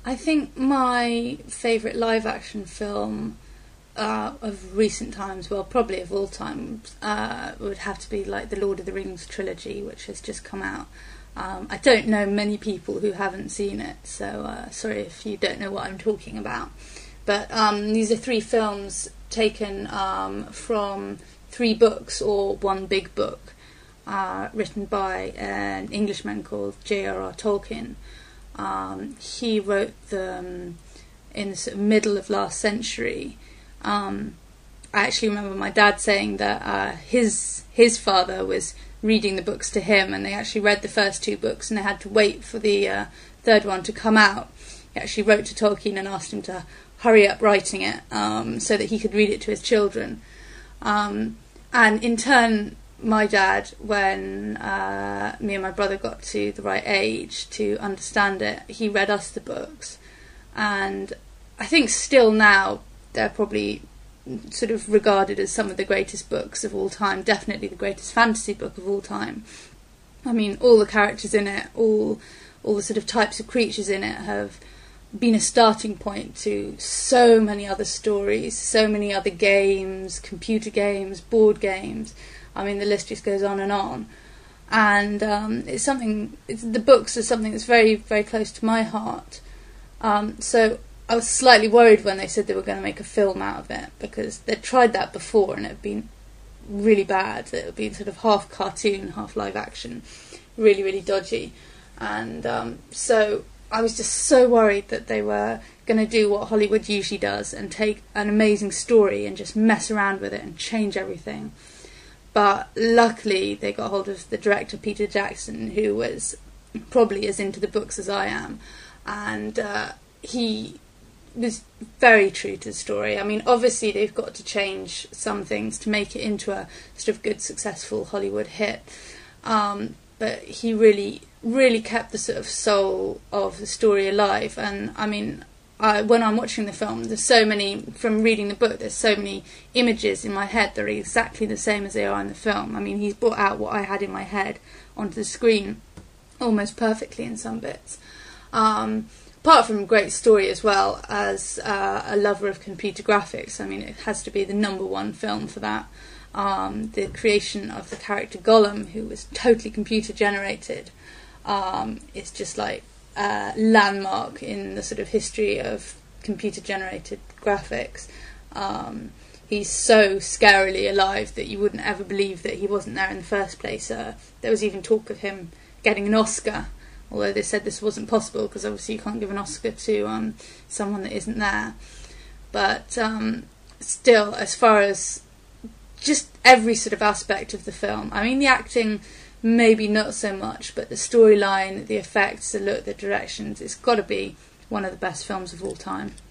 I think my favourite live-action film of recent times, well, probably of all time, would have to be like the Lord of the Rings trilogy, which has just come out. I don't know many people who haven't seen it, so sorry if you don't know what I'm talking about. But these are 3 films taken from 3 books, or one big book, written by an Englishman called J.R.R. Tolkien. He wrote them in the sort of middle of last century. I actually remember my dad saying that his father was reading the books to him, and they actually read the first 2 books, and they had to wait for the 3rd one to come out. He actually wrote to Tolkien and asked him to hurry up writing it, so that he could read it to his children. And in turn, my dad, when me and my brother got to the right age to understand it, he read us the books. And I think still now they're probably sort of regarded as some of the greatest books of all time, definitely the greatest fantasy book of all time. I mean, all the characters in it, all the sort of types of creatures in it have been a starting point to so many other stories, so many other games, computer games, board games. I mean, the list just goes on. And the books are something that's very, very close to my heart. So I was slightly worried when they said they were going to make a film out of it, because they'd tried that before and it had been really bad. It would be sort of half cartoon, half live action, really, really dodgy. And so I was just so worried that they were going to do what Hollywood usually does and take an amazing story and just mess around with it and change everything. But luckily they got hold of the director, Peter Jackson, who was probably as into the books as I am. And he was very true to the story. I mean, obviously they've got to change some things to make it into a sort of good, successful Hollywood hit. But he really, really kept the sort of soul of the story alive. And I mean, when I'm watching the film, there's so many, from reading the book, there's so many images in my head that are exactly the same as they are in the film. I mean, he's brought out what I had in my head onto the screen almost perfectly in some bits. Apart from a great story as well, as a lover of computer graphics, I mean, it has to be the #1 film for that. The creation of the character Gollum, who was totally computer generated, is just like a landmark in the sort of history of computer generated graphics. He's so scarily alive that you wouldn't ever believe that he wasn't there in the first place. There was even talk of him getting an Oscar, although they said this wasn't possible because obviously you can't give an Oscar to someone that isn't there. But still, as far as just every sort of aspect of the film, I mean, the acting maybe not so much, but the storyline, the effects, the look, the directions, it's got to be one of the best films of all time.